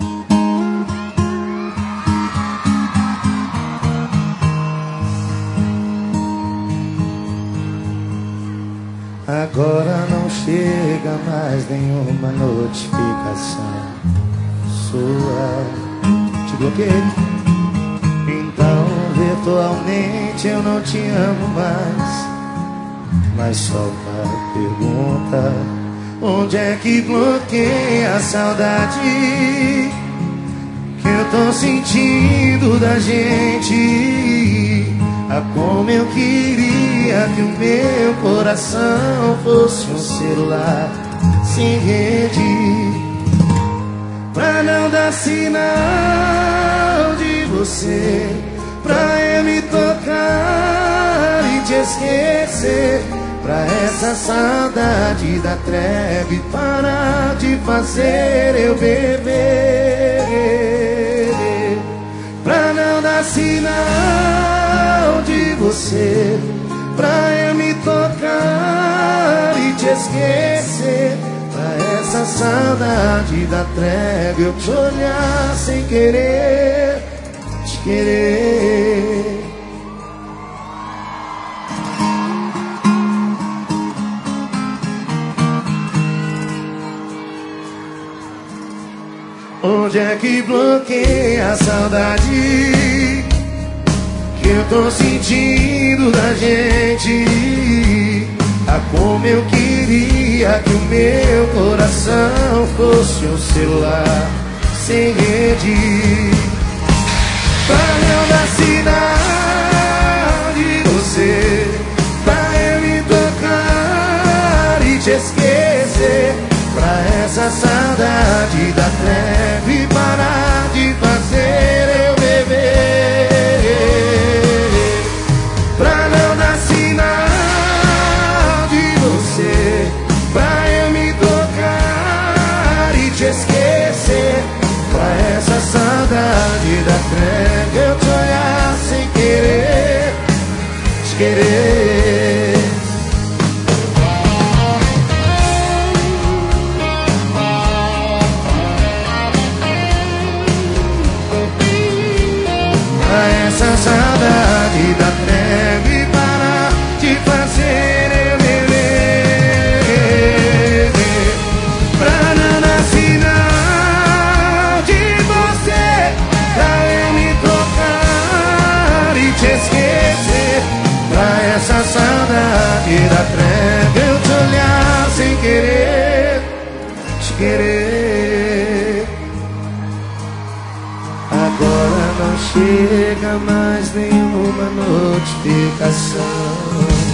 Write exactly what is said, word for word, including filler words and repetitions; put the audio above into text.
Agora não chega mais nenhuma notificação sua. Te bloqueei. Então virtualmente eu não te amo mais. Mas só uma pergunta: onde é que bloqueia a saudade que eu tô sentindo da gente? Ah, como eu queria que o meu coração fosse um celular sem rede, pra não dar sinal de você, pra eu me tocar e te esquecer, pra essa saudade da treve parar de fazer eu beber, pra não dar sinal de você, pra eu me tocar e te esquecer, pra essa saudade da treva eu te olhar sem querer, te querer. Onde é que bloqueia a saudade que eu tô sentindo da gente? Ah, como eu queria que o meu coração fosse um celular sem rede, pra não dar sinal de você, pra eu me tocar e te esquecer, pra essa saudade da treve parar de fazer eu beber, pra não dar sinal de você, pra eu me tocar e te esquecer, pra essa saudade da treve eu te olhar sem querer, te querer. Essa saudade da treve parar de fazer eu beber, pra não dar sinal de você, pra eu me tocar e te esquecer, pra essa saudade da treve eu te olhar sem querer, te querer. Agora não chega mais nenhuma notificação.